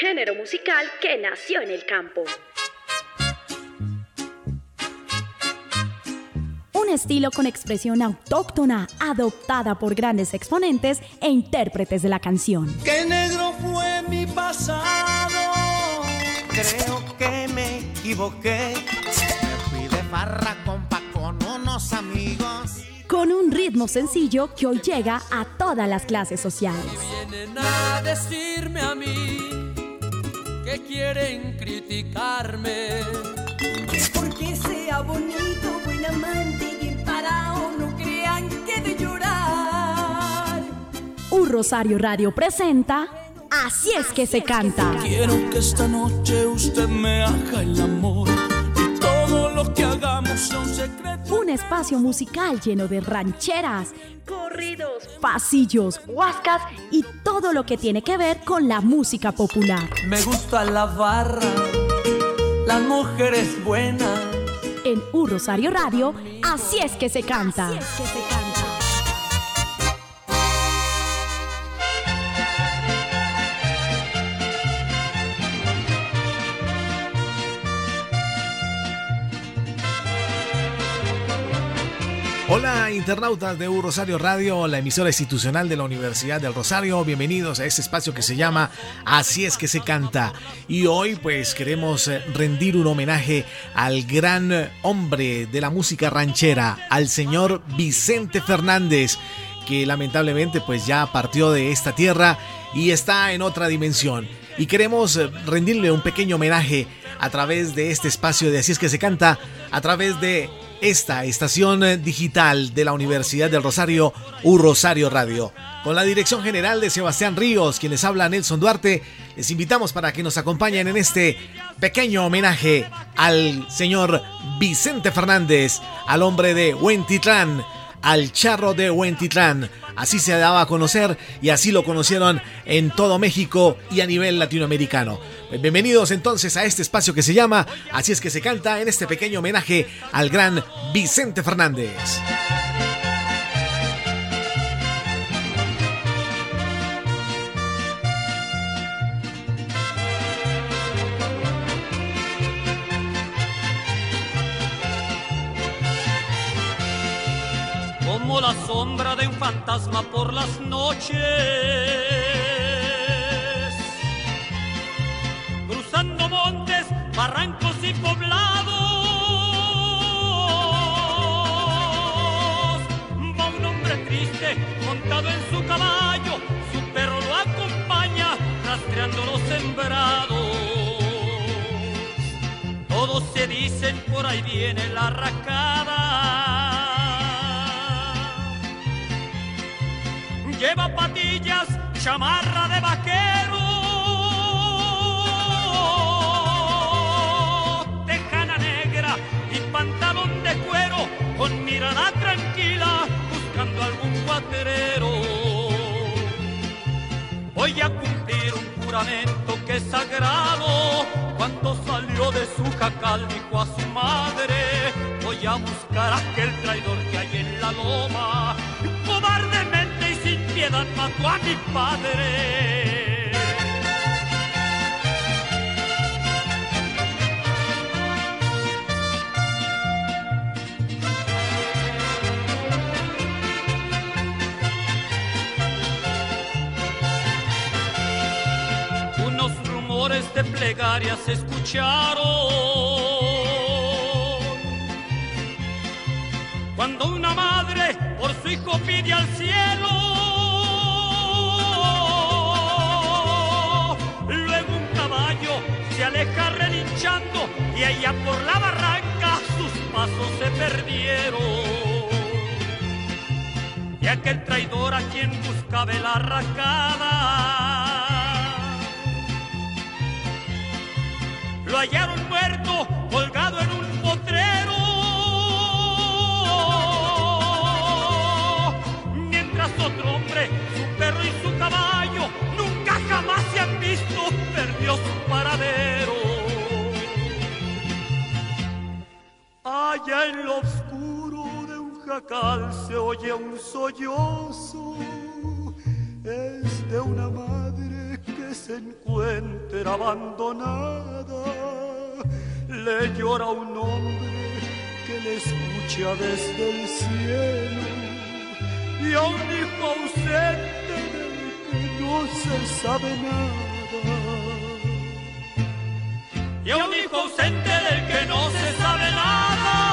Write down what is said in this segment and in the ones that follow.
género musical que nació en el campo. Un estilo con expresión autóctona, adoptada por grandes exponentes e intérpretes de la canción. ¡Qué negro fue mi pasado! Creo que me equivoqué. Me fui de farra, compa, con unos amigos. Con un ritmo sencillo que hoy llega a todas las clases sociales. Vienen a decirme a mí que quieren criticarme. Porque sea bonito, buen amante y bien parado, no crean que de llorar. Un Rosario Radio presenta Así es que se canta. Quiero que esta noche usted me haga el amor y todo lo que hagamos sea un secreto. Un espacio musical lleno de rancheras, corridos, pasillos, huascas y todo lo que tiene que ver con la música popular. Me gusta la barra, las mujeres buenas. En Un Rosario Radio, Así es que se canta. Así es que se canta. Hola internautas de Un Rosario Radio, la emisora institucional de la Universidad del Rosario. Bienvenidos a este espacio que se llama Así es que se canta. Y hoy pues queremos rendir un homenaje al gran hombre de la música ranchera, al señor Vicente Fernández, que lamentablemente pues ya partió de esta tierra y está en otra dimensión. Y queremos rendirle un pequeño homenaje a través de este espacio de Así es que se canta, a través de esta estación digital de la Universidad del Rosario, Un Rosario Radio. Con la dirección general de Sebastián Ríos, quien les habla Nelson Duarte, les invitamos para que nos acompañen en este pequeño homenaje al señor Vicente Fernández, al hombre de Huentitlán, al charro de Huentitlán. Así se daba a conocer y así lo conocieron en todo México y a nivel latinoamericano. Bienvenidos entonces a este espacio que se llama Así es que se canta, en este pequeño homenaje al gran Vicente Fernández. Como la sombra de un fantasma por las noches, cruzando montes, barrancos y poblados, va un hombre triste montado en su caballo, su perro lo acompaña rastreando los sembrados. Todos se dicen por ahí viene la arracada. Lleva patillas, chamarra de vaquero, tejana negra y pantalón de cuero, con mirada tranquila, buscando algún cuatrero. Voy a cumplir un juramento que es sagrado. Cuando salió de su jacal dijo a su madre: voy a buscar a aquel traidor que hay en la loma. Cobardemente y sin piedad mató a mi padre. Unos rumores de plegarias se escucharon cuando una madre por su hijo pide al cielo. Luego un caballo se aleja relinchando y allá por la barranca sus pasos se perdieron. Y aquel traidor a quien buscaba la arracada lo hallaron muerto, colgado en un potrero. Mientras otro hombre, su perro y su caballo, nunca jamás se han visto, perdió su paradero. Allá en lo oscuro de un jacal se oye un sollozo, es de una madre que que se encuentra abandonada, le llora a un hombre que le escucha desde el cielo, y a un hijo ausente del que no se sabe nada, y a un hijo ausente del que no se sabe nada.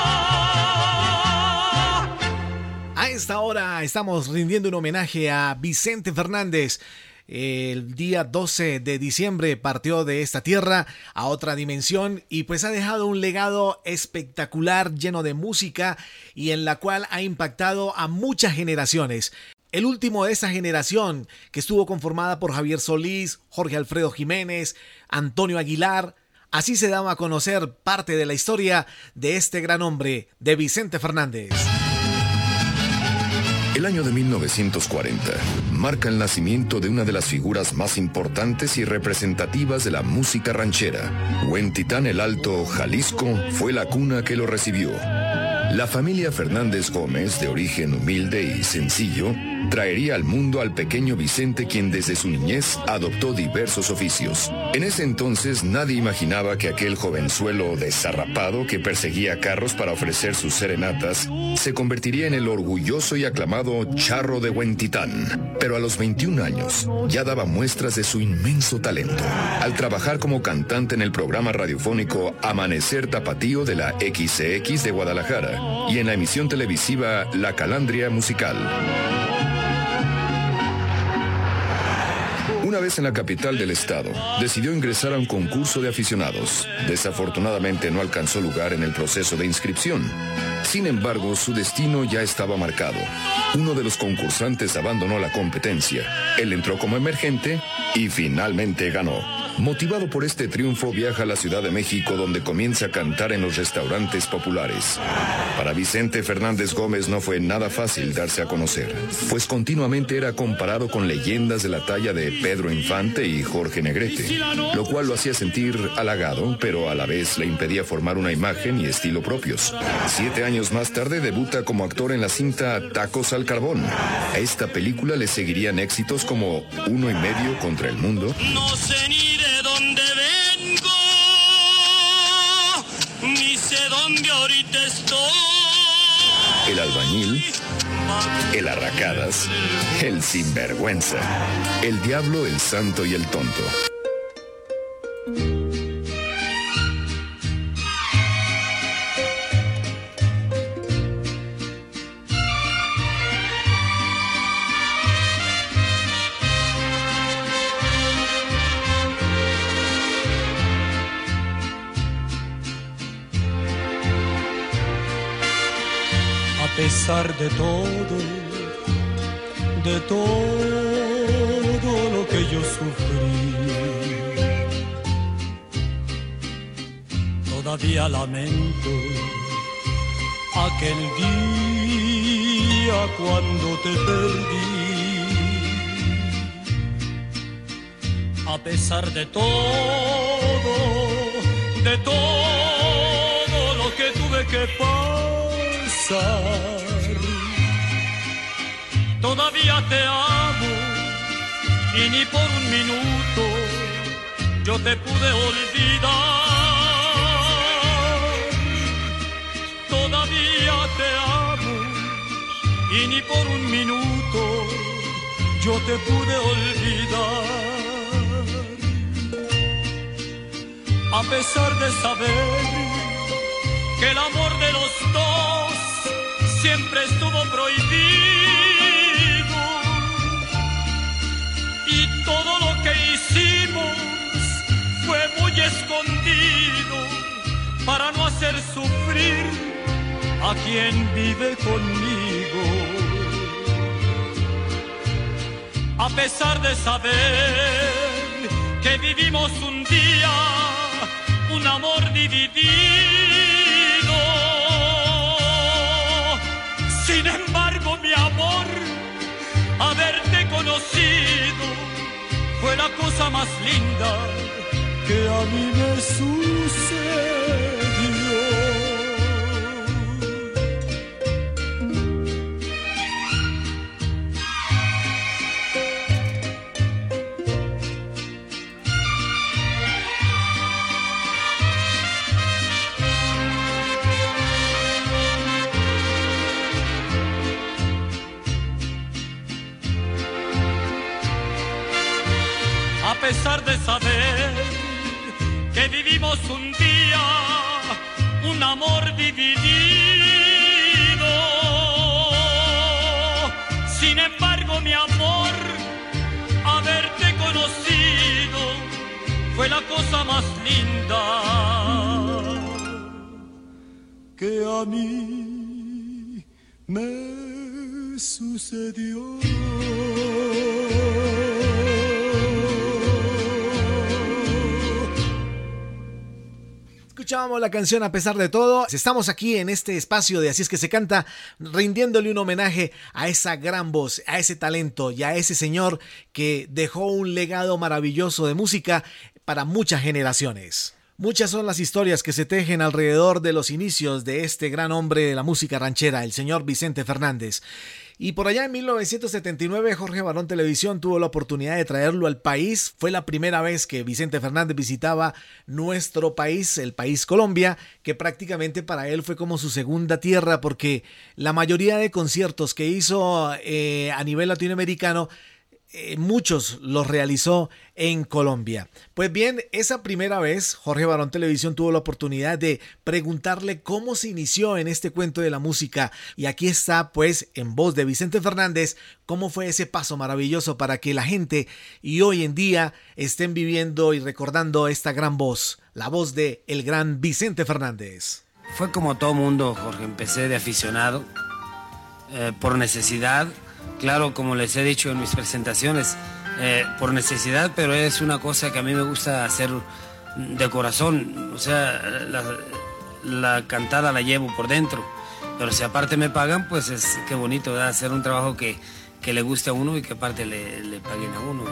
A esta hora estamos rindiendo un homenaje a Vicente Fernández. El día 12 de diciembre partió de esta tierra a otra dimensión y pues ha dejado un legado espectacular lleno de música y en la cual ha impactado a muchas generaciones. El último de esa generación, que estuvo conformada por Javier Solís, Jorge Alfredo Jiménez, Antonio Aguilar. Así se daba a conocer parte de la historia de este gran hombre, de Vicente Fernández. El año de 1940 marca el nacimiento de una de las figuras más importantes y representativas de la música ranchera. Huentitán el Alto, Jalisco, fue la cuna que lo recibió. La familia Fernández Gómez, de origen humilde y sencillo, traería al mundo al pequeño Vicente, quien desde su niñez adoptó diversos oficios. En ese entonces nadie imaginaba que aquel jovenzuelo desarrapado que perseguía carros para ofrecer sus serenatas se convertiría en el orgulloso y aclamado Charro de Huentitán. Pero a los 21 años ya daba muestras de su inmenso talento, al trabajar como cantante en el programa radiofónico Amanecer Tapatío de la XCX de Guadalajara y en la emisión televisiva La Calandria Musical. Una vez en la capital del estado, decidió ingresar a un concurso de aficionados. Desafortunadamente no alcanzó lugar en el proceso de inscripción. Sin embargo, su destino ya estaba marcado. Uno de los concursantes abandonó la competencia. Él entró como emergente y finalmente ganó. Motivado por este triunfo, viaja a la Ciudad de México, donde comienza a cantar en los restaurantes populares. Para Vicente Fernández Gómez no fue nada fácil darse a conocer, pues continuamente era comparado con leyendas de la talla de Pedro Infante y Jorge Negrete, lo cual lo hacía sentir halagado, pero a la vez le impedía formar una imagen y estilo propios. 7 años más tarde debuta como actor en la cinta Tacos al Carbón. A esta película le seguirían éxitos como 1,5 contra el mundo. No sé ni de dónde vengo, ni sé dónde ahorita estoy. El Albañil, el Arracadas, el Sinvergüenza, el Diablo, el Santo y el Tonto. A pesar de todo lo que yo sufrí, todavía lamento aquel día cuando te perdí. A pesar de todo lo que tuve que pasar, todavía te amo y ni por un minuto yo te pude olvidar. Todavía te amo y ni por un minuto yo te pude olvidar. A pesar de saber que el amor de los dos siempre estuvo prohibido, y todo lo que hicimos fue muy escondido para no hacer sufrir a quien vive conmigo. A pesar de saber que vivimos un día un amor dividido, sin embargo, mi amor, haberte conocido fue la cosa más linda que a mí me sucedió. pesar de saber que vivimos un día, un amor dividido. Sin embargo, mi amor, haberte conocido fue la cosa más linda que a mí me sucedió. Escuchábamos la canción A pesar de todo. Estamos aquí en este espacio de Así es que se canta, rindiéndole un homenaje a esa gran voz, a ese talento y a ese señor que dejó un legado maravilloso de música para muchas generaciones. Muchas son las historias que se tejen alrededor de los inicios de este gran hombre de la música ranchera, el señor Vicente Fernández. Y por allá en 1979 Jorge Barón Televisión tuvo la oportunidad de traerlo al país. Fue la primera vez que Vicente Fernández visitaba nuestro país, el país Colombia, que prácticamente para él fue como su segunda tierra, porque la mayoría de conciertos que hizo a nivel latinoamericano, muchos los realizó en Colombia. Pues bien, esa primera vez Jorge Barón Televisión tuvo la oportunidad de preguntarle cómo se inició en este cuento de la música, y aquí está pues en voz de Vicente Fernández cómo fue ese paso maravilloso para que la gente y hoy en día estén viviendo y recordando esta gran voz, la voz de el gran Vicente Fernández. Fue como todo mundo, Jorge, empecé de aficionado por necesidad. Claro, como les he dicho en mis presentaciones, por necesidad, pero es una cosa que a mí me gusta hacer de corazón. O sea, la cantada la llevo por dentro, pero si aparte me pagan, pues es qué bonito, ¿verdad? Hacer un trabajo que le guste a uno y que aparte le paguen a uno.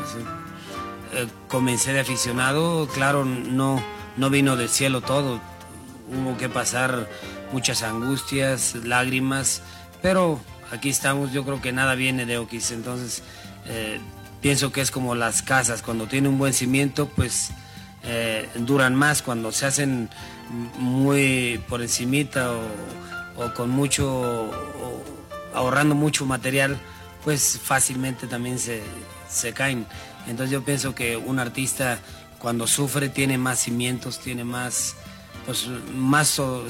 Comencé de aficionado, claro, no vino del cielo todo, hubo que pasar muchas angustias, lágrimas, pero aquí estamos. Yo creo que nada viene de oquis, entonces pienso que es como las casas, cuando tiene un buen cimiento, pues duran más. Cuando se hacen muy por encimita o con mucho, o ahorrando mucho material, pues fácilmente también se caen. Entonces yo pienso que un artista cuando sufre tiene más cimientos, tiene más, pues, más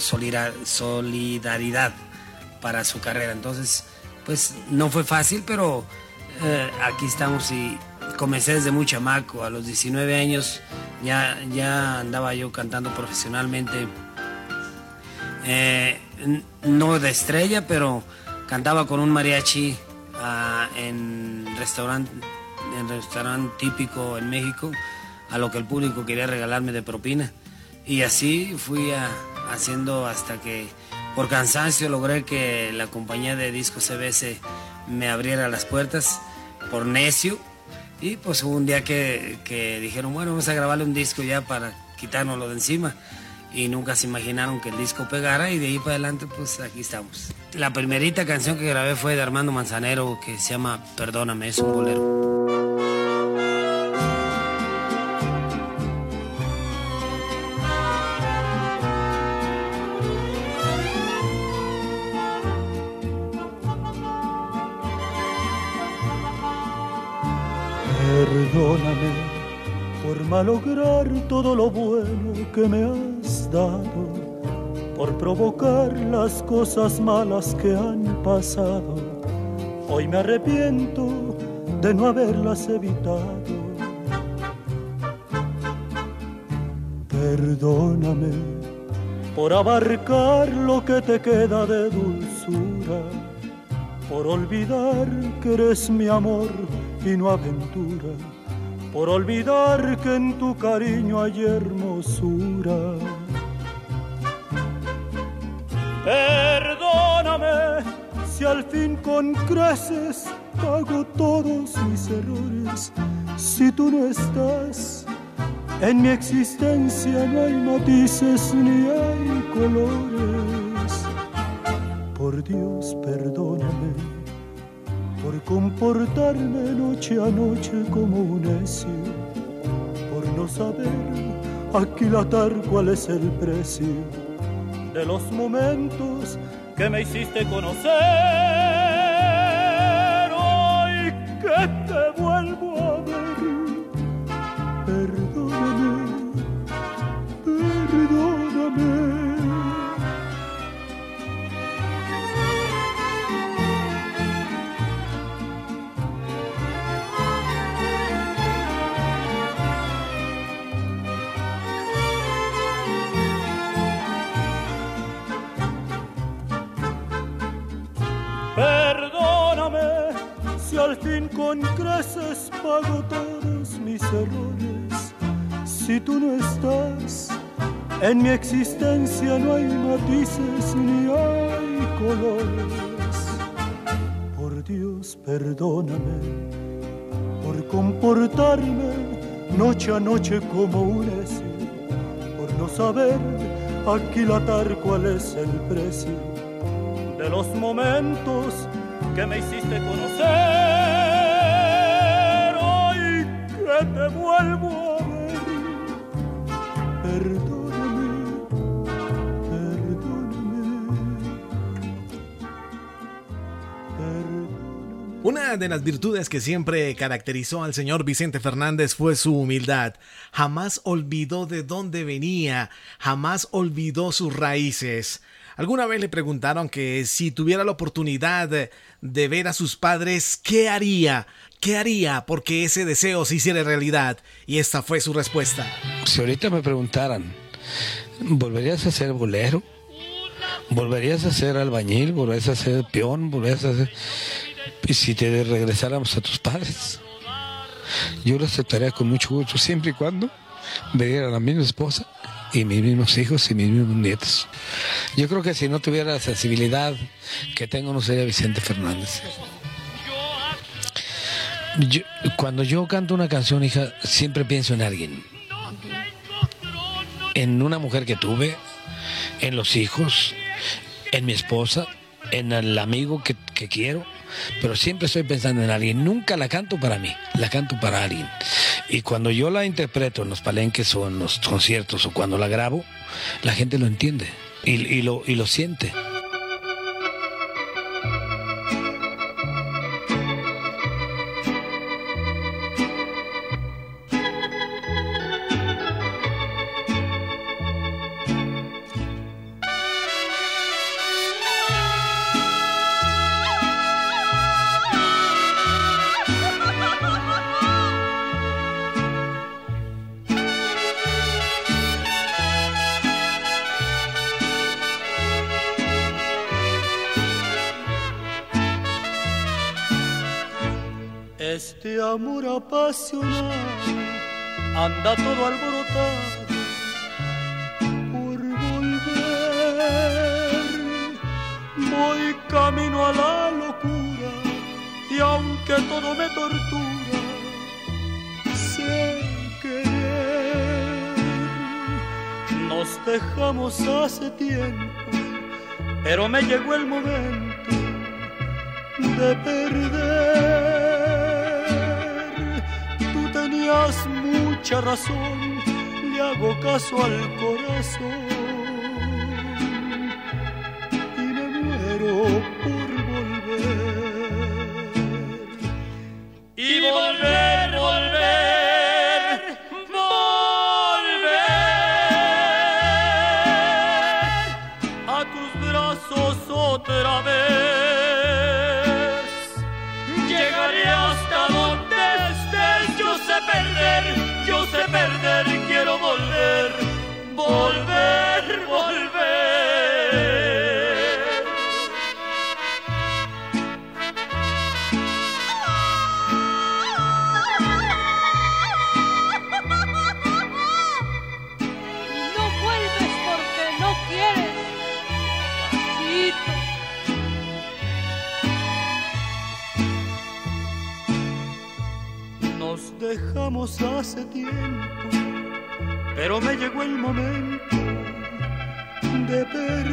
solidaridad para su carrera. Entonces, pues no fue fácil, pero aquí estamos y comencé desde muy chamaco. A los 19 años ya andaba yo cantando profesionalmente. No de estrella, pero cantaba con un mariachi en restaurante típico en México, a lo que el público quería regalarme de propina. Y así fui haciendo hasta que por cansancio logré que la compañía de discos CBS me abriera las puertas, por necio. Y pues hubo un día que dijeron, bueno, vamos a grabarle un disco ya para quitárnoslo de encima. Y nunca se imaginaron que el disco pegara, y de ahí para adelante pues aquí estamos. La primerita canción que grabé fue de Armando Manzanero, que se llama Perdóname, es un bolero. Perdóname por malograr todo lo bueno que me has dado, por provocar las cosas malas que han pasado. Hoy me arrepiento de no haberlas evitado. Perdóname por abarcar lo que te queda de dulzura, por olvidar que eres mi amor y no aventura, por olvidar que en tu cariño hay hermosura. Perdóname si al fin con creces pago todos mis errores. Si tú no estás, en mi existencia no hay matices ni hay colores. Por Dios, perdóname por comportarme noche a noche como un necio, por no saber aquilatar cuál es el precio de los momentos que me hiciste conocer. Hoy que te vuelvo a ver, fin con creces pago todos mis errores. Si tú no estás, en mi existencia no hay matices ni hay colores. Por Dios, perdóname por comportarme noche a noche como un necio, por no saber aquilatar cuál es el precio de los momentos que me hiciste conocer. Hoy que te vuelvo a ver, perdóname, perdóname. Una de las virtudes que siempre caracterizó al señor Vicente Fernández fue su humildad. Jamás olvidó de dónde venía, jamás olvidó sus raíces. Alguna vez le preguntaron que si tuviera la oportunidad de ver a sus padres, ¿qué haría? ¿Qué haría porque ese deseo se hiciera realidad? Y esta fue su respuesta. Si ahorita me preguntaran, ¿volverías a ser bolero? ¿Volverías a ser albañil? ¿Volverías a ser peón? ¿Volverías a ser...? ¿Y si te regresáramos a tus padres? Yo lo aceptaría con mucho gusto, siempre y cuando me diera la misma esposa y mis mismos hijos y mis mismos nietos. Yo creo que si no tuviera la sensibilidad que tengo, no sería Vicente Fernández. Cuando yo canto una canción, hija, siempre pienso en alguien. En una mujer que tuve, en los hijos, en mi esposa, en el amigo que quiero, pero siempre estoy pensando en alguien. Nunca la canto para mí, la canto para alguien. Y cuando yo la interpreto en los palenques o en los conciertos o cuando la grabo, la gente lo entiende y lo siente. Este amor apasionado anda todo alborotado por volver. Voy camino a la locura y aunque todo me tortura, sé querer. Nos dejamos hace tiempo, pero me llegó el momento de perder. Tenías mucha razón, le hago caso al corazón y me muero por volver. Y volver, volver, volver a tus brazos otra vez. Llegaré hasta donde estés, yo sé perder, quiero volver, volver, volver. No vuelves porque no quieres, papacito. Nos dejamos hace tiempo, pero me llegó el momento de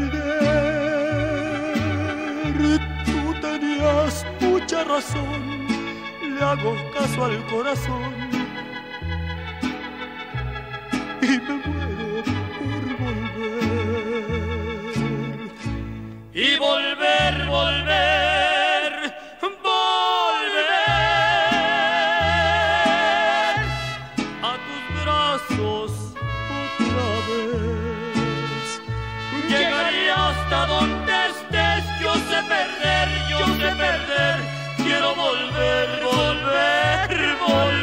perder. Tú tenías mucha razón, le hago caso al corazón y me muero por volver. Y volver, volver, volver a tus brazos otra vez. Llegaré hasta donde estés, yo sé perder, quiero volver, volver,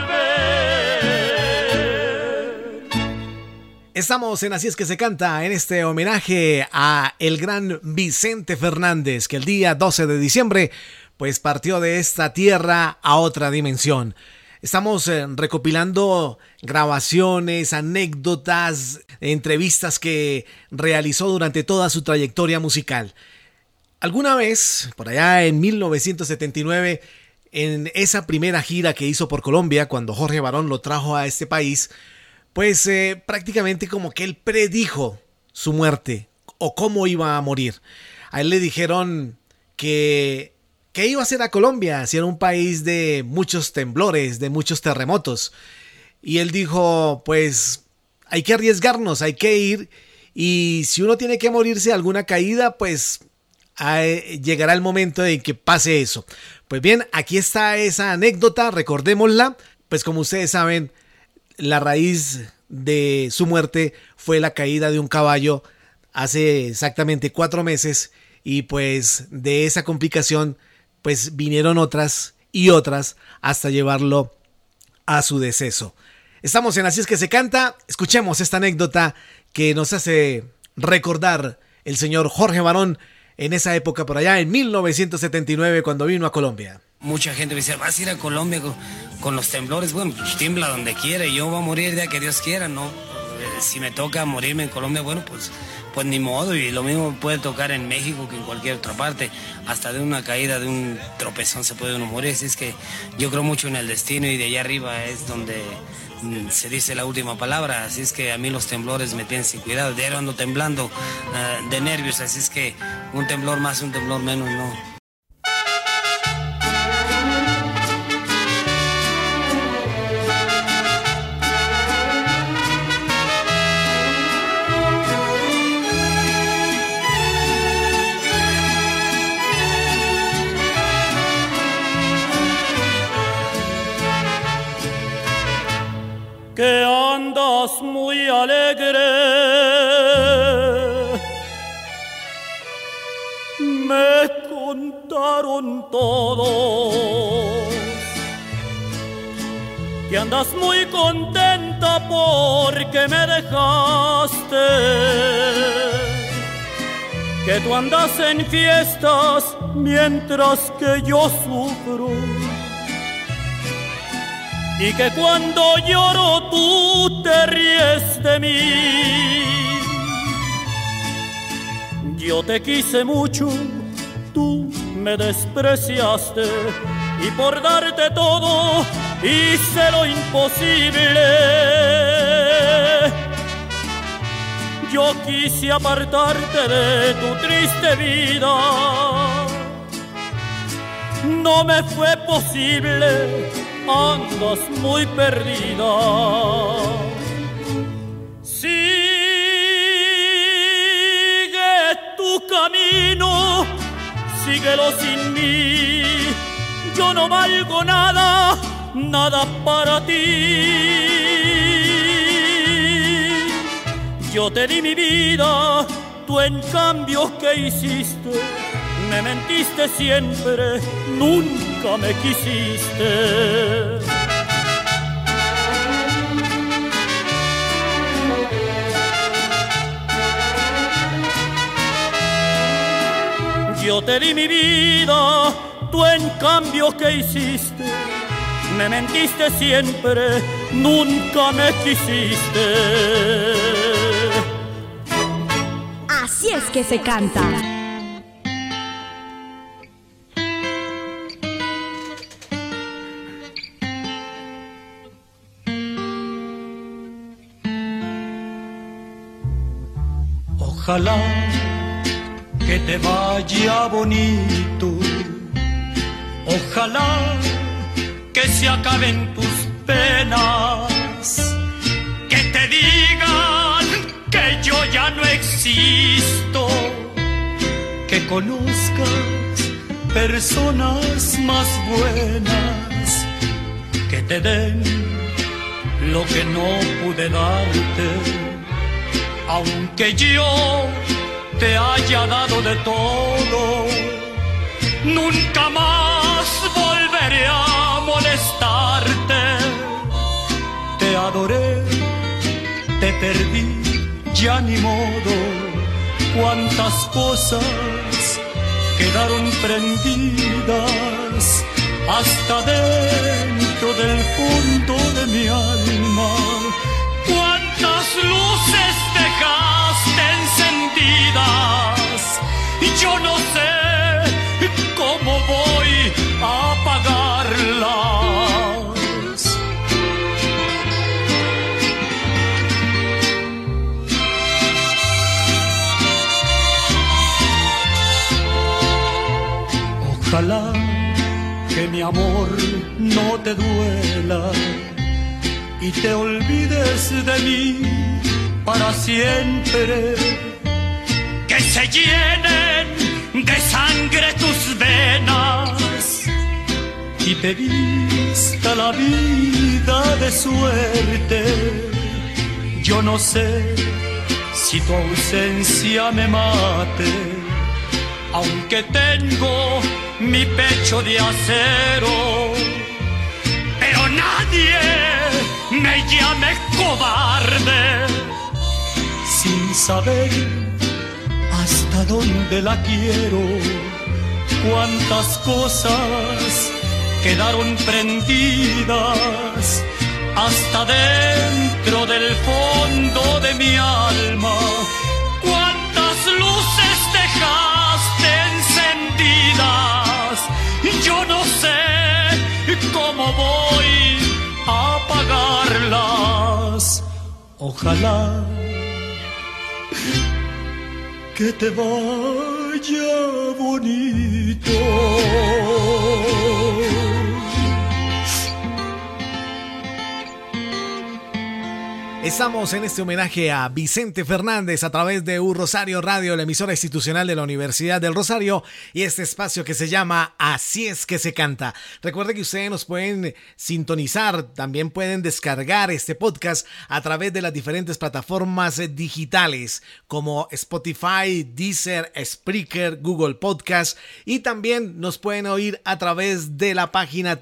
volver. Estamos en Así es que se canta, en este homenaje a el gran Vicente Fernández, que el día 12 de diciembre pues partió de esta tierra a otra dimensión. Estamos recopilando grabaciones, anécdotas, entrevistas que realizó durante toda su trayectoria musical. Alguna vez, por allá en 1979, en esa primera gira que hizo por Colombia, cuando Jorge Barón lo trajo a este país, pues prácticamente como que él predijo su muerte o cómo iba a morir. A él le dijeron que iba a hacer a Colombia, si era un país de muchos temblores, de muchos terremotos. Y él dijo, pues hay que arriesgarnos, hay que ir, y si uno tiene que morirse de alguna caída, pues llegará el momento en que pase eso. Pues bien, aquí está esa anécdota, recordémosla. Pues como ustedes saben, la raíz de su muerte fue la caída de un caballo hace exactamente 4 meses, y pues de esa complicación pues vinieron otras y otras hasta llevarlo a su deceso. Estamos en Así es que se canta. Escuchemos esta anécdota que nos hace recordar el señor Jorge Barón en esa época, por allá en 1979, cuando vino a Colombia. Mucha gente me dice, vas a ir a Colombia con los temblores. Bueno, pues tiembla donde quiera y yo voy a morir ya que Dios quiera, ¿no? Si me toca morirme en Colombia, bueno, pues ni modo. Y lo mismo puede tocar en México que en cualquier otra parte. Hasta de una caída, de un tropezón se puede uno morir. Así es que yo creo mucho en el destino, y de allá arriba es donde se dice la última palabra. Así es que a mí los temblores me tienen sin cuidado. Diario ando temblando de nervios, así es que un temblor más, un temblor menos, no. Que andas muy alegre, me contaron todos, que andas muy contenta porque me dejaste, que tú andas en fiestas mientras que yo sufro, y que cuando lloro tú te ríes de mí. Yo te quise mucho, tú me despreciaste, y por darte todo hice lo imposible. Yo quise apartarte de tu triste vida, no me fue posible, andas muy perdida. Sigue tu camino, síguelo sin mí. Yo no valgo nada, nada para ti. Yo te di mi vida, tú en cambio ¿qué hiciste? Me mentiste siempre, nunca me quisiste. Yo te di mi vida, tú en cambio ¿qué hiciste? Me mentiste siempre, nunca me quisiste. Así es que se canta. Ojalá que te vaya bonito, ojalá que se acaben tus penas, que te digan que yo ya no existo, que conozcas personas más buenas, que te den lo que no pude darte. Aunque yo te haya dado de todo, nunca más volveré a molestarte. Te adoré, te perdí, ya ni modo. Cuántas cosas quedaron prendidas hasta dentro del fondo de mi alma. ¿Cuántas luces dejaste encendidas? Y yo no sé cómo voy a apagarlas. Ojalá que mi amor no te duela y te olvides de mí para siempre. Que se llenen de sangre tus venas y te vista la vida de suerte. Yo no sé si tu ausencia me mate, aunque tengo mi pecho de acero, pero nadie me llame cobarde, sin saber hasta dónde la quiero. Cuántas cosas quedaron prendidas hasta dentro del fondo de mi alma. Cuántas luces dejaste encendidas, yo no sé cómo voy a apagarlas. Ojalá que te vaya bonito. Estamos en este homenaje a Vicente Fernández a través de U Rosario Radio, la emisora institucional de la Universidad del Rosario, y este espacio que se llama Así es que se canta. Recuerde que ustedes nos pueden sintonizar, también pueden descargar este podcast a través de las diferentes plataformas digitales como Spotify, Deezer, Spreaker, Google Podcast, y también nos pueden oír a través de la página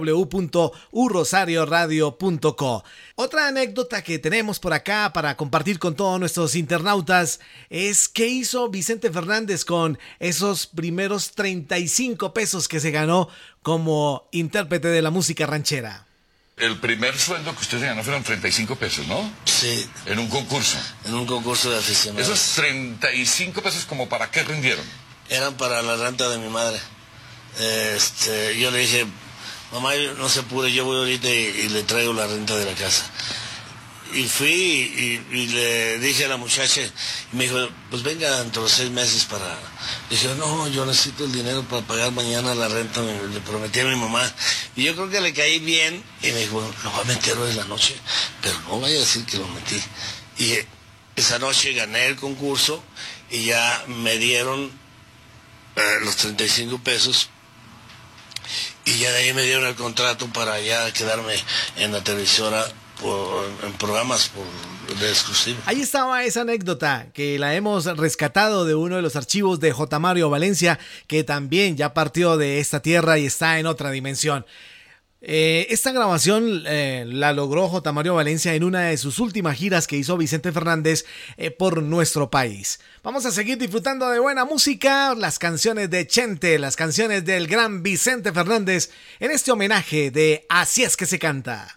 www.urosarioradio.co. Otra anécdota que tenemos por acá para compartir con todos nuestros internautas es qué hizo Vicente Fernández con esos primeros 35 pesos que se ganó como intérprete de la música ranchera. El primer sueldo que usted se ganó fueron 35 pesos, ¿no? Sí. En un concurso. En un concurso de aficionados. ¿Esos 35 pesos como para qué rindieron? Eran para la renta de mi madre. Yo le dije, mamá, no se apure, yo voy ahorita y le traigo la renta de la casa. Y fui y le dije a la muchacha, y me dijo, pues venga dentro de 6 meses para... Le dije, no, yo necesito el dinero para pagar mañana la renta, le prometí a mi mamá. Y yo creo que le caí bien, y me dijo, bueno, lo va a meter hoy en la noche, pero no vaya a decir que lo metí. Y esa noche gané el concurso, y ya me dieron los 35 pesos, y ya de ahí me dieron el contrato para ya quedarme en la televisora en programas de exclusivo. Ahí estaba esa anécdota que la hemos rescatado de uno de los archivos de J. Mario Valencia, que también ya partió de esta tierra y está en otra dimensión. Esta grabación la logró J. Mario Valencia en una de sus últimas giras que hizo Vicente Fernández por nuestro país. Vamos a seguir disfrutando de buena música, las canciones de Chente, las canciones del gran Vicente Fernández en este homenaje de Así es que se canta.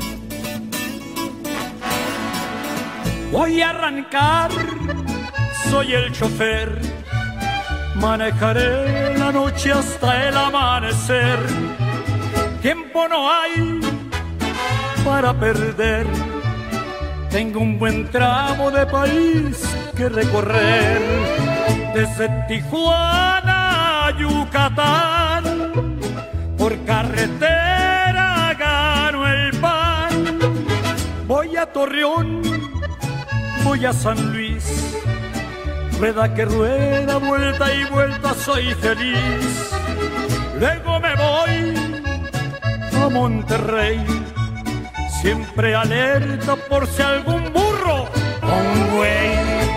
Voy a arrancar, soy el chofer, manejaré la noche hasta el amanecer. Tiempo no hay para perder, tengo un buen tramo de país que recorrer. Desde Tijuana a Yucatán, por carretera gano el pan. Voy a Torreón, voy a San Luis, rueda que rueda, vuelta y vuelta, soy feliz. Luego me voy a Monterrey, siempre alerta por si algún burro o un güey.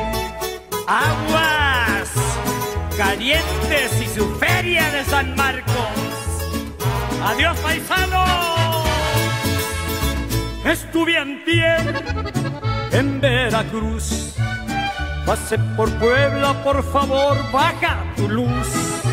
Aguas Calientes y su feria de San Marcos. Adiós, paisanos. Estuve antier en Veracruz, pasé por Puebla, por favor baja tu luz.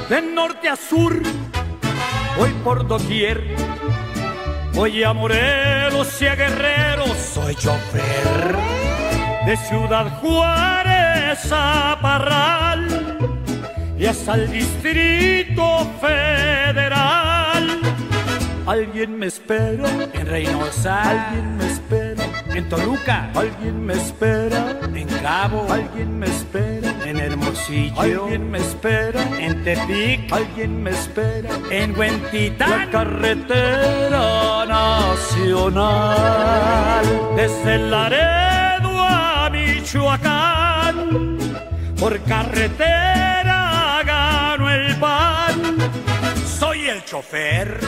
de norte a sur, voy por doquier, voy a Morelos y a Guerrero, soy chofer. De Ciudad Juárez a Parral y hasta el Distrito Federal. Alguien me espera en Reynosa, alguien me espera en Toluca, alguien me espera en Cabo, alguien me espera en Hermosillo, alguien me espera en Tepic, alguien me espera en Huentitán. La carretera nacional desde Laredo a Michoacán, por carretera gano el pan, soy el chofer.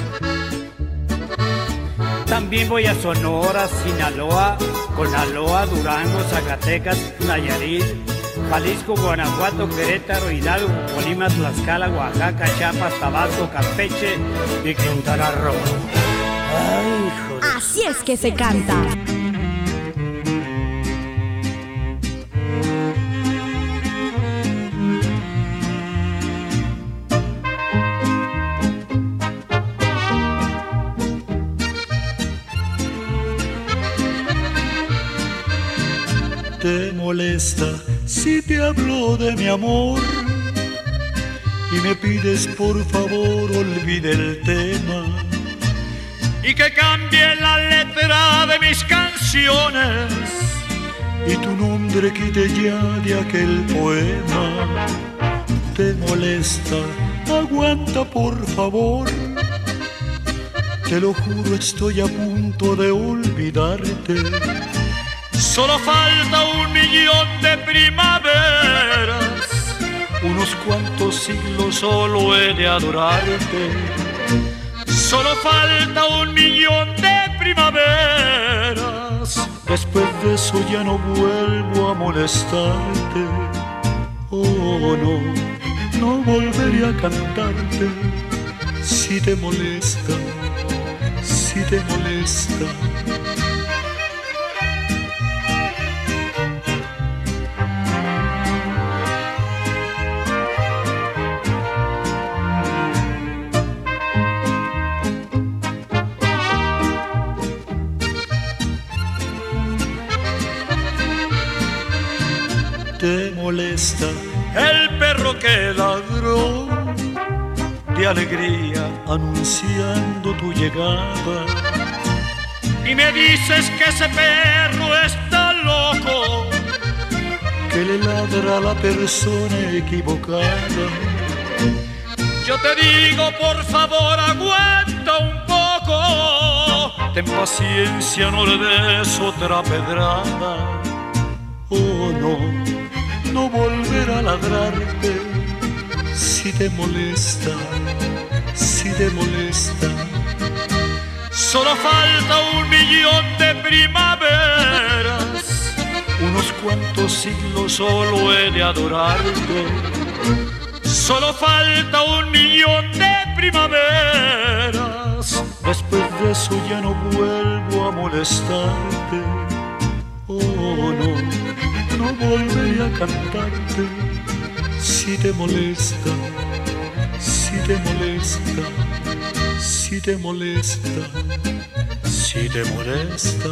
También voy a Sonora, Sinaloa, Conaloa, Durango, Zacatecas, Nayarit, Jalisco, Guanajuato, Querétaro, Hidalgo, Colima, Tlaxcala, Oaxaca, Chiapas, Tabasco, Campeche y Quintana Roo. Ay, joder. Así es que se canta. ¿Te molesta si te hablo de mi amor? Y me pides por favor olvide el tema y que cambie la letra de mis canciones y tu nombre quite ya de aquel poema. ¿Te molesta? Aguanta por favor. Te lo juro, estoy a punto de olvidarte. Solo falta 1.000.000 de primaveras, unos cuantos siglos solo he de adorarte. Solo falta 1.000.000 de primaveras. Después de eso ya no vuelvo a molestarte. Oh no, no volveré a cantarte. Si te molesta, si te molesta. ¿Te molesta el perro que ladró de alegría anunciando tu llegada? Y me dices que ese perro está loco, que le ladra a la persona equivocada. Yo te digo, por favor, aguanta un poco. Ten paciencia, no le des otra pedrada. Oh no, no volver a ladrarte. Si te molesta, si te molesta. Solo falta 1.000.000 de primaveras, unos cuantos siglos solo he de adorarte. Solo falta 1.000.000 de primaveras. Después de eso ya no vuelvo a molestarte. Oh no, no volveré a cantarte. Si te molesta, si te molesta, si te molesta, si te molesta.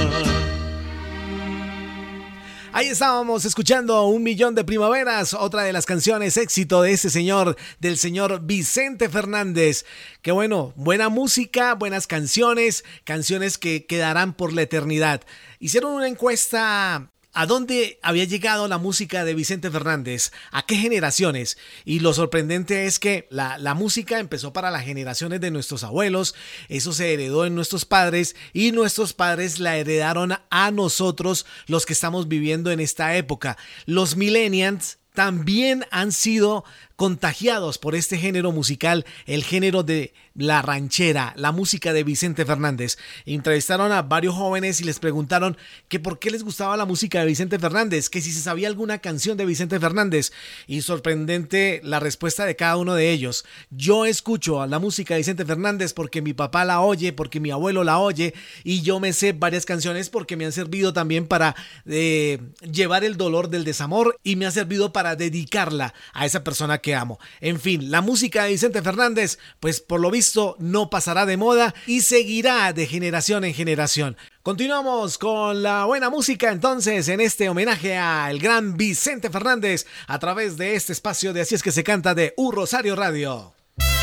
Ahí estábamos escuchando 1.000.000 de primaveras, otra de las canciones éxito de ese señor, del señor Vicente Fernández. Que bueno, buena música, buenas canciones, canciones que quedarán por la eternidad. Hicieron una encuesta a dónde había llegado la música de Vicente Fernández, a qué generaciones, y lo sorprendente es que la música empezó para las generaciones de nuestros abuelos, eso se heredó en nuestros padres y nuestros padres la heredaron a nosotros, los que estamos viviendo en esta época. Los millennials también han sido contagiados por este género musical, el género de la ranchera, la música de Vicente Fernández. Entrevistaron a varios jóvenes y les preguntaron que por qué les gustaba la música de Vicente Fernández, que si se sabía alguna canción de Vicente Fernández, y sorprendente la respuesta de cada uno de ellos. Yo escucho a la música de Vicente Fernández porque mi papá la oye, porque mi abuelo la oye, y yo me sé varias canciones porque me han servido también para llevar el dolor del desamor y me ha servido para dedicarla a esa persona que amo. En fin, la música de Vicente Fernández, pues por lo visto no pasará de moda y seguirá de generación en generación. Continuamos con la buena música entonces en este homenaje al gran Vicente Fernández a través de este espacio de Así es que se canta de U Rosario Radio.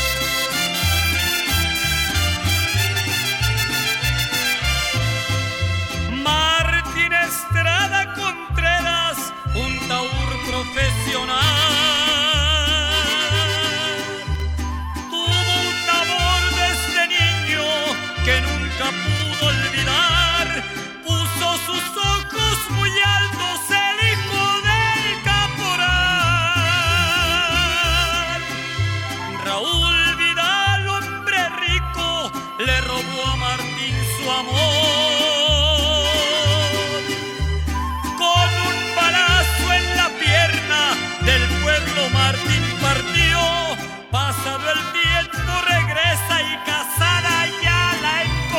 Martín Estrada Contreras, un taur profesional, tuvo un amor desde niño que nunca pudo olvidar, puso sus ojos muy altos el hijo del caporal. Raúl Vidal, hombre rico, le robó a Martín su amor. Del pueblo Martín partió, pasado el tiempo regresa y casada ya la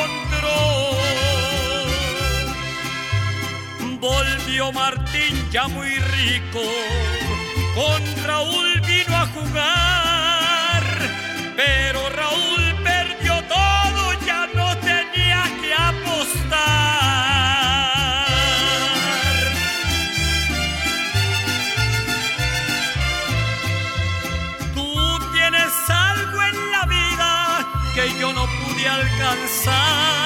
encontró. Volvió Martín ya muy rico, con Raúl vino a jugar, pero Raúl perdió todo, ya no tenía que apostar. Que yo no pude alcanzar.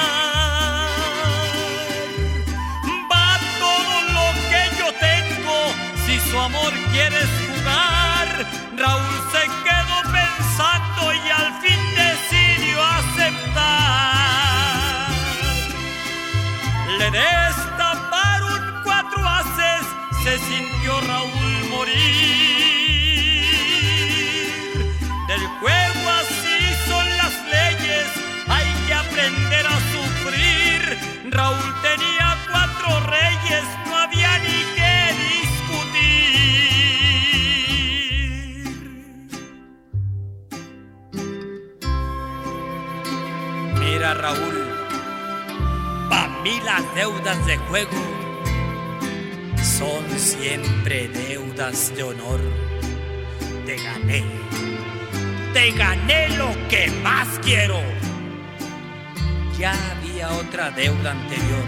Va todo lo que yo tengo, si su amor quieres jugar. Raúl se quedó pensando y al fin decidió aceptar. Le destaparon 4 haces, se sintió Raúl morir. Del juego así son las leyes, hay que aprender a sufrir. Raúl tenía 4 reyes, no había ni que discutir. Mira, Raúl, pa' mí las deudas de juego son siempre deudas de honor. Te gané lo que más quiero. Ya había otra deuda anterior.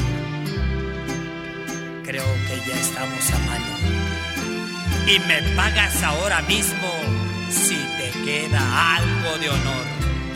Creo que ya estamos a mano. Y me pagas ahora mismo si te queda algo de honor.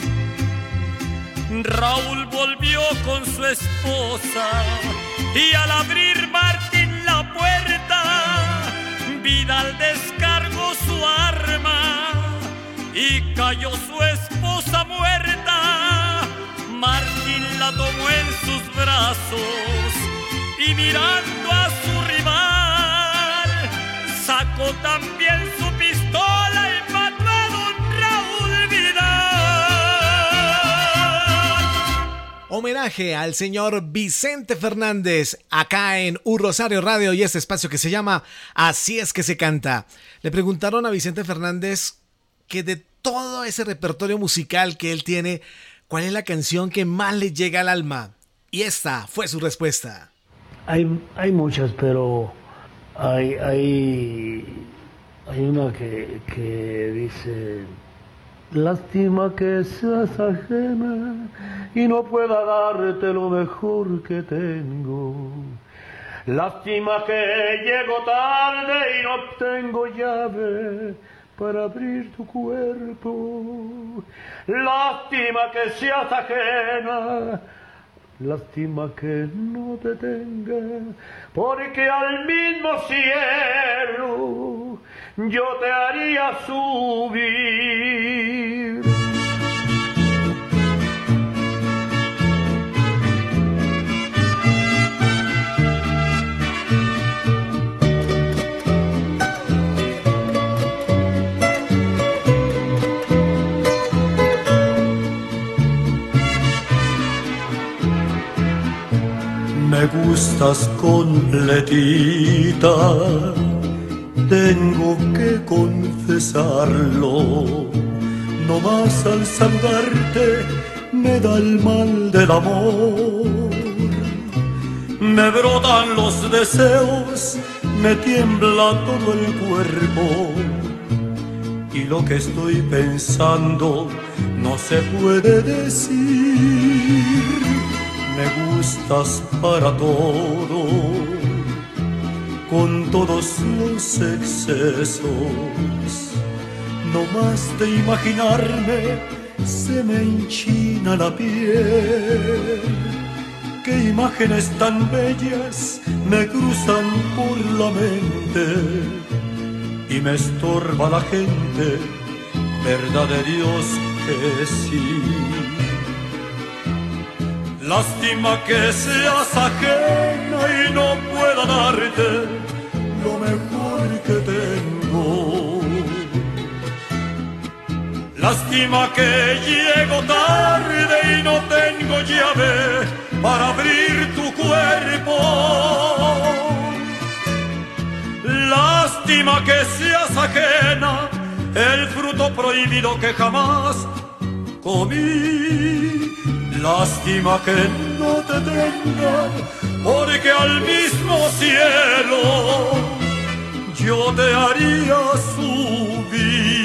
Raúl volvió con su esposa y al abrir Martín la puerta, Vidal descargó su arma y cayó su esposa muerta. Martín la tomó en sus brazos y mirando a su rival, sacó también su pistola y mató a don Raúl Vidal. Homenaje al señor Vicente Fernández acá en U Rosario Radio y este espacio que se llama Así es que se canta. Le preguntaron a Vicente Fernández que de todo ese repertorio musical que él tiene, ¿cuál es la canción que más le llega al alma? Y esta fue su respuesta. Hay muchas, pero hay una que dice: lástima que seas ajena y no pueda darte lo mejor que tengo. Lástima que llego tarde y no tengo llave para abrir tu cuerpo. Lástima que seas ajena, lástima que no te tenga, porque al mismo cielo yo te haría subir. Me gustas completita, tengo que confesarlo. No más al saludarte me da el mal del amor. Me brotan los deseos, me tiembla todo el cuerpo. y lo que estoy pensando no se puede decir. Me gustas para todo, con todos los excesos. No más de imaginarme se me enchina la piel. Qué imágenes tan bellas me cruzan por la mente y me estorba la gente, verdad de Dios que sí. Lástima que seas ajena y no pueda darte lo mejor que tengo. Lástima que llego tarde y no tengo llave para abrir tu cuerpo. Lástima que seas ajena, el fruto prohibido que jamás comí. Lástima que no te tenga, porque al mismo cielo yo te haría subir.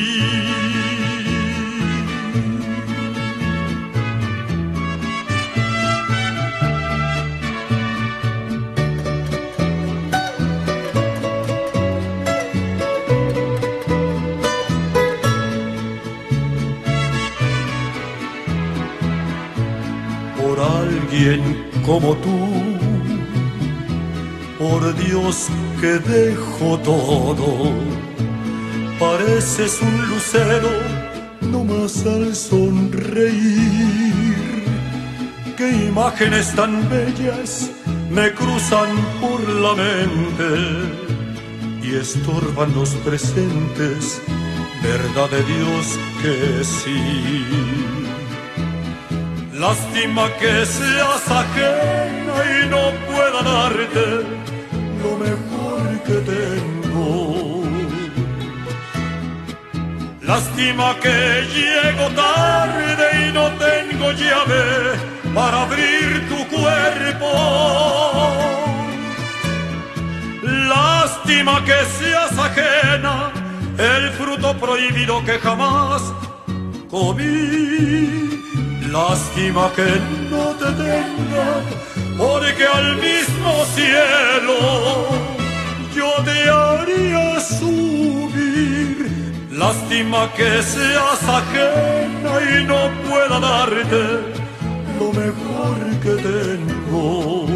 Por alguien como tú, por Dios que dejo todo, pareces un lucero nomás al sonreír. Qué imágenes tan bellas me cruzan por la mente y estorban los presentes, verdad de Dios que sí. Lástima que seas ajena y no pueda darte lo mejor que tengo. Lástima que llego tarde y no tengo llave para abrir tu cuerpo. Lástima que seas ajena, el fruto prohibido que jamás comí. Lástima que no te tenga, porque al mismo cielo yo te haría subir. Lástima que seas ajena y no pueda darte lo mejor que tengo.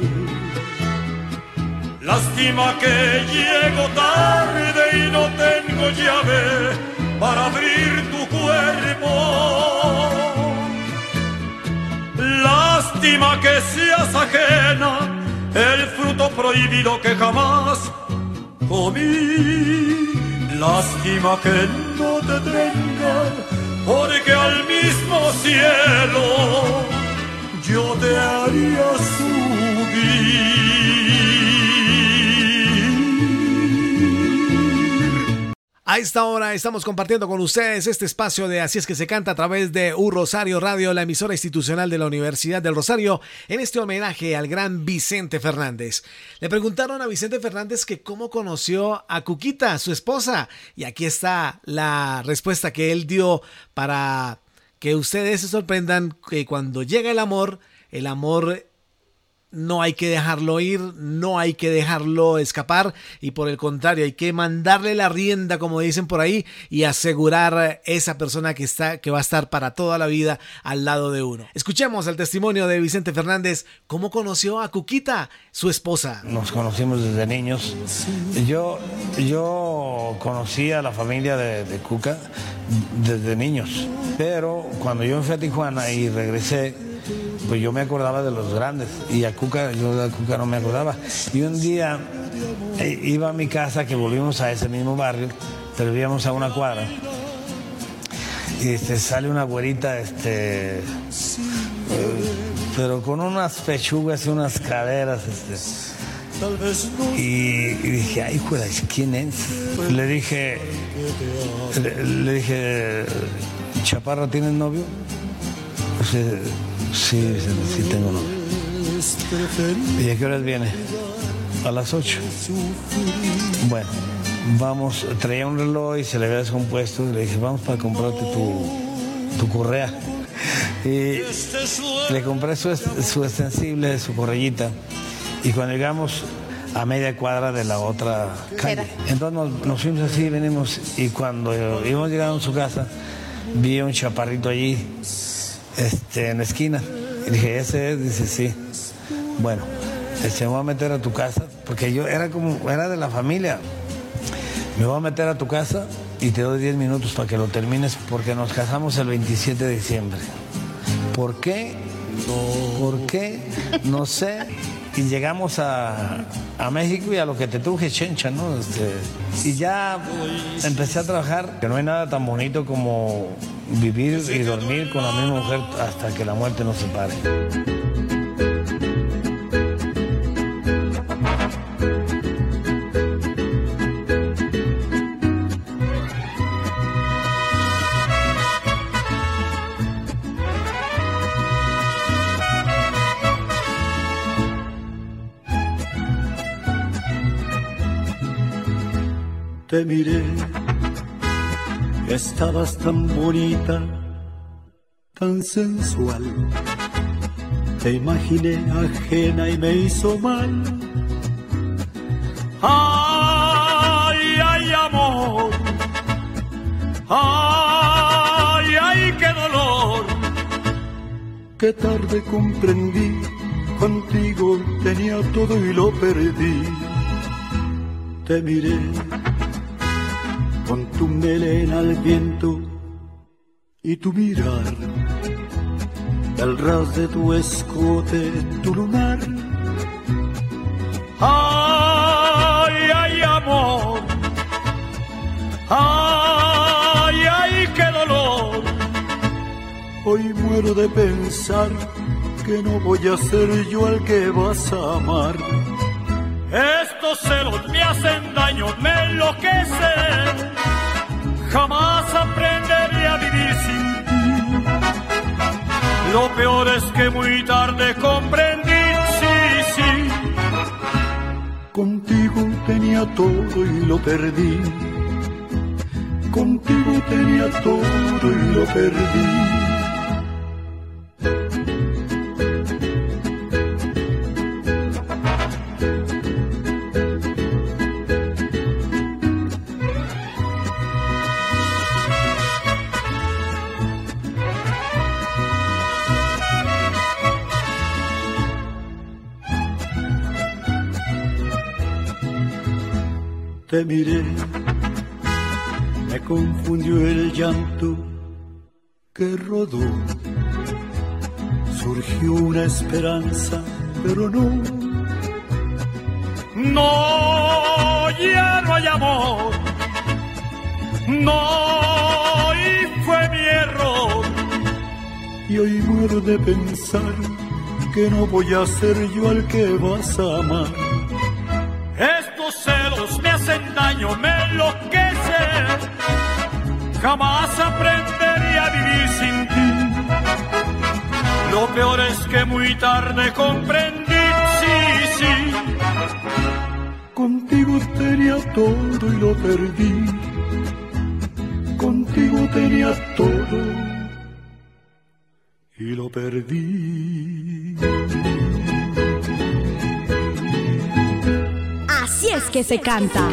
Lástima que llego tarde y no tengo llave para abrir tu cuerpo. Lástima que seas ajena, el fruto prohibido que jamás comí. Lástima que no te tenga, porque al mismo cielo yo te haría subir. A esta hora estamos compartiendo con ustedes este espacio de Así es que se canta a través de U Rosario Radio, la emisora institucional de la Universidad del Rosario, en este homenaje al gran Vicente Fernández. Le preguntaron a Vicente Fernández que cómo conoció a Cuquita, su esposa, y aquí está la respuesta que él dio para que ustedes se sorprendan que cuando llega el amor no hay que dejarlo ir, no hay que dejarlo escapar y por el contrario hay que mandarle la rienda, como dicen por ahí, y asegurar esa persona que va a estar para toda la vida al lado de uno. Escuchemos el testimonio de Vicente Fernández, cómo conoció a Cuquita, su esposa. Nos conocimos desde niños. Yo conocí a la familia de Cuca desde niños, pero cuando yo me fui a Tijuana y regresé, pues yo me acordaba de los grandes y yo a Cuca no me acordaba. Y un día iba a mi casa, que volvimos a ese mismo barrio, pero vivíamos a una cuadra, y sale una güerita, pero con unas pechugas y unas caderas, y dije, ay, joder, ¿quién es? Le dije, Chaparra, ¿tienes novio? Sí, tengo novio. ¿Y a qué horas viene? A las 8. Bueno, vamos, traía un reloj y se le había descompuesto, y le dije, vamos para comprarte tu correa. Y le compré su extensible, su correillita, y cuando llegamos a media cuadra de la otra calle, entonces nos fuimos así, venimos, y cuando íbamos llegando a su casa, vi un chaparrito allí, en la esquina, y dije, ¿ese es? Dice, sí. Bueno, me voy a meter a tu casa, porque yo era de la familia. Me voy a meter a tu casa y te doy 10 minutos para que lo termines, porque nos casamos el 27 de diciembre. ¿Por qué? ¿Por qué? No sé. Y llegamos a México y a lo que te truje, chencha, ¿no? Y ya empecé a trabajar, que no hay nada tan bonito como vivir y dormir con la misma mujer hasta que la muerte nos separe. Te miré, estabas tan bonita, tan sensual. Te imaginé ajena y me hizo mal. Ay, ay, amor. Ay, ay, qué dolor. Qué tarde comprendí, contigo tenía todo y lo perdí. Te miré con tu melena al viento y tu mirar, el ras de tu escote, tu lunar. Ay, ay, amor. Ay, ay, qué dolor. Hoy muero de pensar que no voy a ser yo el que vas a amar. Estos celos me hacen daño, me enloquecen. Jamás aprenderé a vivir sin ti. Lo peor es que muy tarde comprendí, sí, sí. Contigo tenía todo y lo perdí. Contigo tenía todo y lo perdí. Te miré, me confundió el llanto que rodó. Surgió una esperanza, pero no. No, ya no hay amor. No, y fue mi error. Y hoy muero de pensar que no voy a ser yo el que vas a amar. Estos celos me hacen daño, me enloquecen. Jamás aprenderé a vivir sin ti. Lo peor es que muy tarde comprendí, sí, sí. Contigo tenía todo y lo perdí. Contigo tenía todo y lo perdí. Así es que se canta.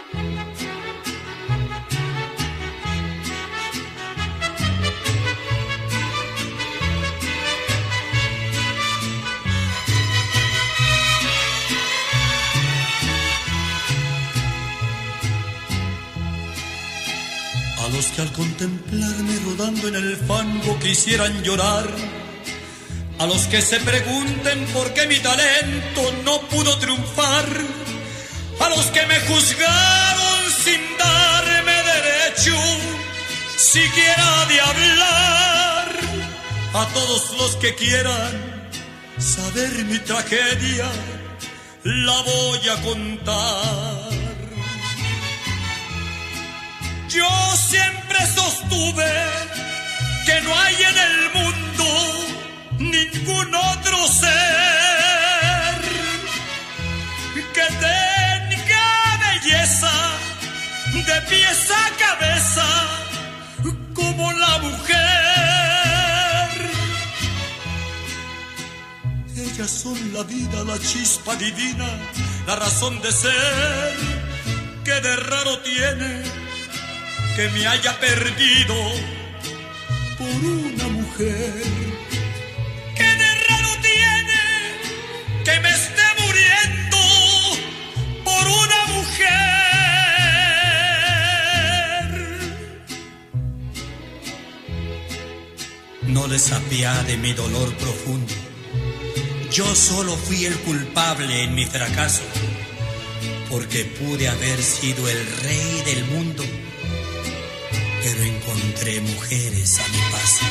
A los que al contemplarme rodando en el fango quisieran llorar, a los que se pregunten por qué mi talento no pudo triunfar, a los que me juzgaron sin darme derecho siquiera de hablar, a todos los que quieran saber mi tragedia, la voy a contar. Yo siempre sostuve que no hay en el mundo ningún otro ser que tenga belleza de pies a cabeza, como la mujer. Ellas son la vida, la chispa divina, la razón de ser, que de raro tiene que me haya perdido por una mujer. Que de raro tiene que me esté muriendo por una mujer. No les apiade mi dolor profundo. Yo solo fui el culpable en mi fracaso, porque pude haber sido el rey del mundo, pero encontré mujeres a mi paso.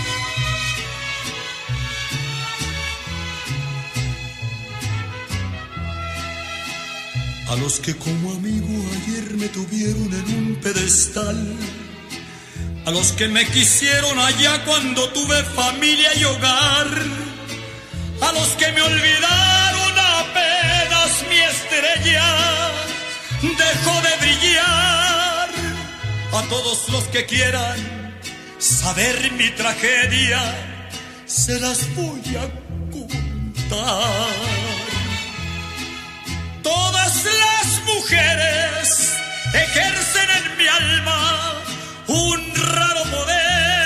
A los que como amigo ayer me tuvieron en un pedestal, a los que me quisieron allá cuando tuve familia y hogar, a los que me olvidaron apenas mi estrella dejó de brillar, a todos los que quieran saber mi tragedia, se las voy a contar. Todas las mujeres ejercen en mi alma un raro poder.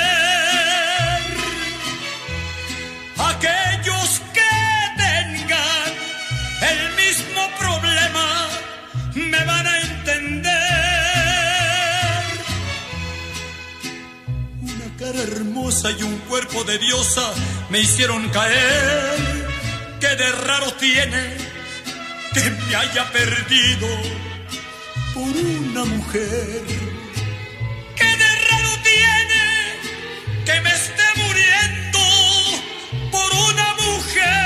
Aquellos que tengan el mismo problema me van a entender. Una cara hermosa y un cuerpo de diosa me hicieron caer. Que de raro tiene que me haya perdido por una mujer. Que de raro tiene que me esté muriendo por una mujer.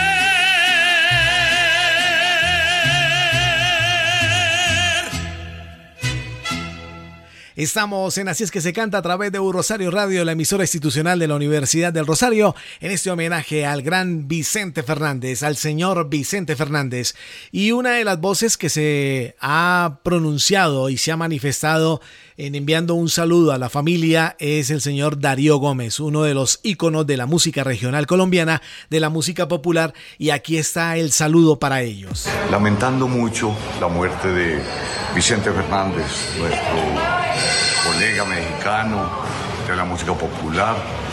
Estamos en Así es que se canta a través de Rosario Radio, la emisora institucional de la Universidad del Rosario, en este homenaje al gran Vicente Fernández, al señor Vicente Fernández. Y una de las voces que se ha pronunciado y se ha manifestado en enviando un saludo a la familia es el señor Darío Gómez, uno de los íconos de la música regional colombiana, de la música popular, y aquí está el saludo para ellos. Lamentando mucho la muerte de Vicente Fernández, nuestro colega mexicano de la música popular,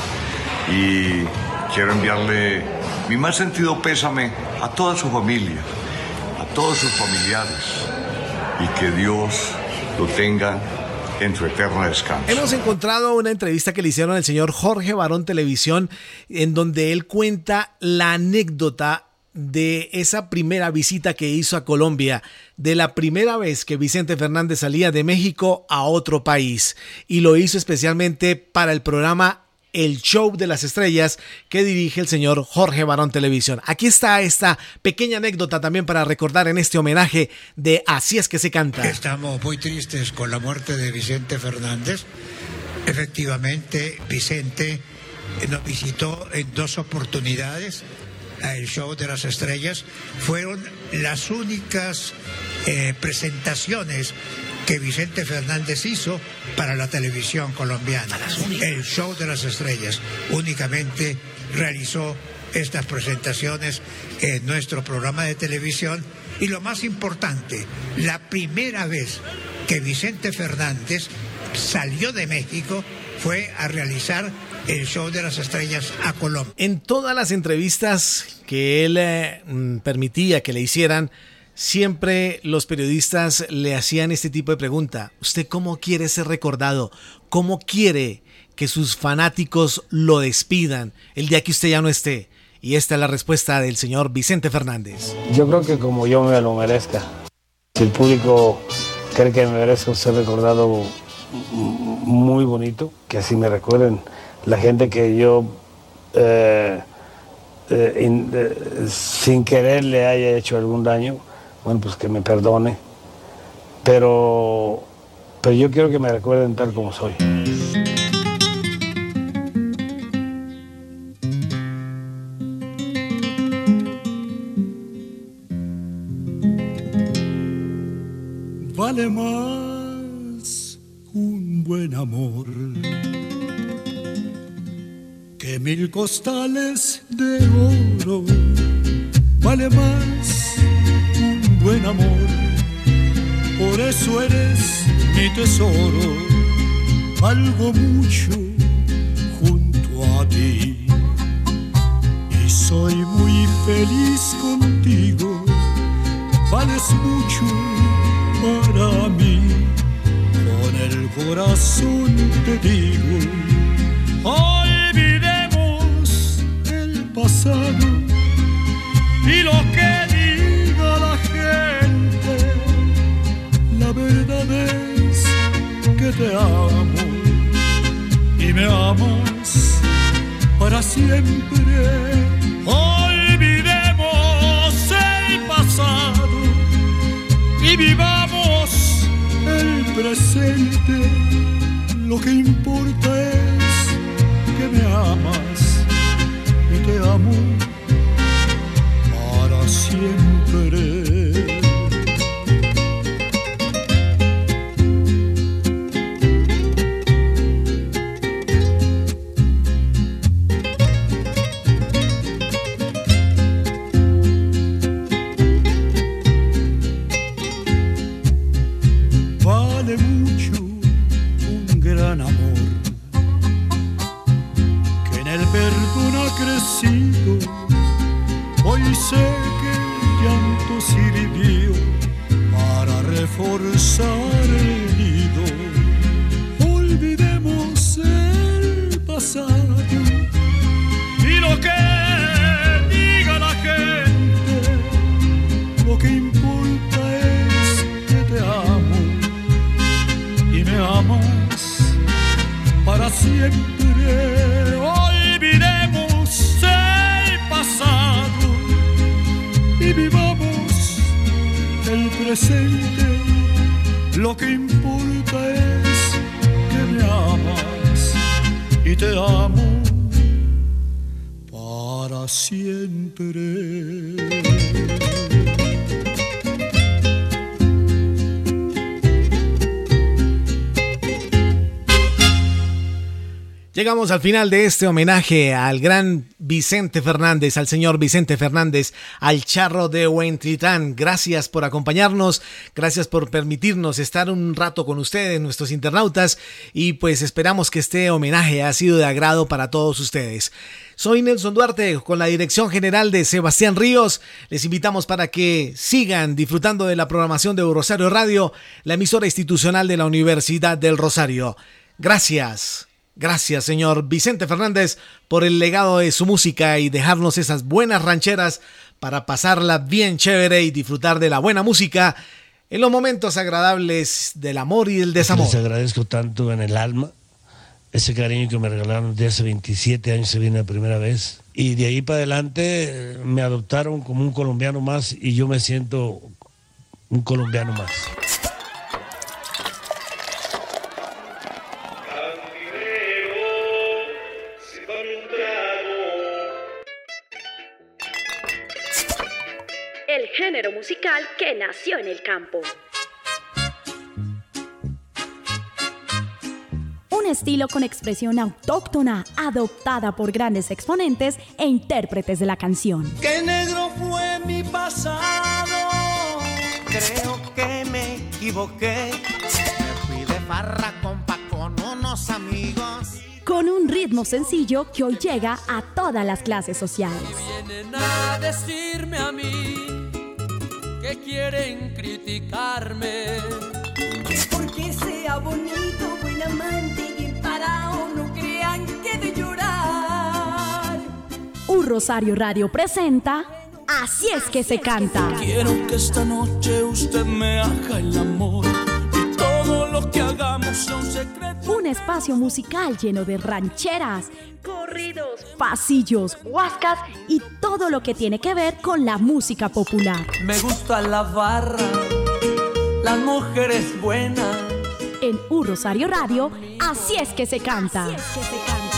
y quiero enviarle mi más sentido pésame a toda su familia, a todos sus familiares, y que Dios lo tenga en su eterno descanso. Hemos encontrado una entrevista que le hicieron al señor Jorge Barón Televisión, en donde él cuenta la anécdota de esa primera visita que hizo a Colombia, de la primera vez que Vicente Fernández salía de México a otro país, y lo hizo especialmente para el programa El Show de las Estrellas que dirige el señor Jorge Barón Televisión. Aquí está esta pequeña anécdota también para recordar en este homenaje de Así es que se canta. Estamos muy tristes con la muerte de Vicente Fernández. Efectivamente, Vicente nos visitó en 2 oportunidades a El Show de las Estrellas. Fueron las únicas presentaciones que Vicente Fernández hizo para la televisión colombiana. El Show de las Estrellas únicamente realizó estas presentaciones en nuestro programa de televisión, y lo más importante, la primera vez que Vicente Fernández salió de México fue a realizar el Show de las Estrellas a Colombia. En todas las entrevistas que él permitía que le hicieran, siempre los periodistas le hacían este tipo de pregunta: ¿usted cómo quiere ser recordado? ¿Cómo quiere que sus fanáticos lo despidan el día que usted ya no esté? Y esta es la respuesta del señor Vicente Fernández. Yo creo que como yo me lo merezca. Si el público cree que me merezco ser recordado muy bonito, que así me recuerden la gente que yo sin querer le haya hecho algún daño, bueno, pues que me perdone, pero yo quiero que me recuerden tal como soy. Vale más un buen amor, que 1000 costales de oro vale más un buen amor. Por eso eres mi tesoro, valgo mucho junto a ti y soy muy feliz contigo. Vales mucho para mí, con el corazón te digo. Olvidemos el pasado y lo que diga la gente. La verdad es que te amo y me amas para siempre. Olvidemos el pasado y vivamos el presente. Lo que importa es que me amas y te amo para siempre. Vale mucho un gran amor que en el perdón ha crecido. Hoy sé que el llanto sirvió para reforzar el nido. Olvidemos el pasado y lo que diga la gente. Lo que importa es que te amo y me amas para siempre. Olvidemos el pasado y vivamos el presente. Lo que importa es que me amas y te amo para siempre. Llegamos al final de este homenaje al gran Vicente Fernández, al señor Vicente Fernández, al Charro de Huentitlán. Gracias por acompañarnos, gracias por permitirnos estar un rato con ustedes, nuestros internautas, y pues esperamos que este homenaje haya sido de agrado para todos ustedes. Soy Nelson Duarte, con la dirección general de Sebastián Ríos. Les invitamos para que sigan disfrutando de la programación de Rosario Radio, la emisora institucional de la Universidad del Rosario. Gracias. Gracias, señor Vicente Fernández, por el legado de su música y dejarnos esas buenas rancheras para pasarla bien chévere y disfrutar de la buena música en los momentos agradables del amor y del desamor. Les agradezco tanto en el alma ese cariño que me regalaron de hace 27 años, se vine la primera vez. Y de ahí para adelante me adoptaron como un colombiano más y yo me siento un colombiano más. El género musical que nació en el campo. Un estilo con expresión autóctona, adoptada por grandes exponentes e intérpretes de la canción. Qué negro fue mi pasado, creo que me equivoqué. Me fui de farra con unos amigos. Con un ritmo sencillo que hoy llega a todas las clases sociales. Vienen a decirme a mí que quieren criticarme. Es porque sea bonito, buen amante y emparado, no crean que de llorar. Un Rosario Radio presenta Así es que se canta. Quiero que esta noche usted me haga el amor y todo lo que hagamos sea un secreto. Un espacio musical lleno de rancheras, corridos, pasillos, huascas y todo lo que tiene que ver con la música popular. Me gusta la barra, las mujeres buenas. En Un Rosario Radio, Así es que se canta. Así es que se canta.